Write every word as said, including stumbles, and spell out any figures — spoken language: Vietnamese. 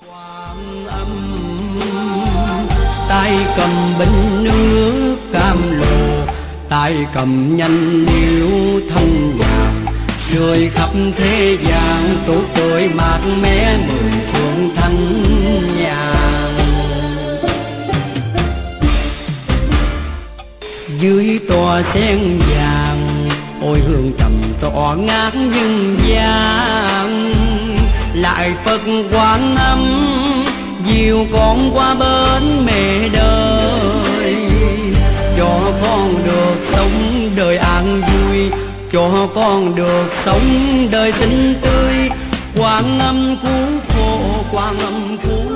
Quan Âm tay cầm bình nước cam lồ, tay cầm nhanh níu thanh nhàn, rơi khắp thế gian tốt tươi mát mẻ mười phương thanh nhàn. Dưới tòa sen vàng ôi hương trầm tỏa ngát nhân gian, lại Phật Quan Âm dìu con qua bên mẹ đời, cho con được sống đời an vui, cho con được sống đời xinh tươi. Quan Âm cứu khổ, Quan Âm cứu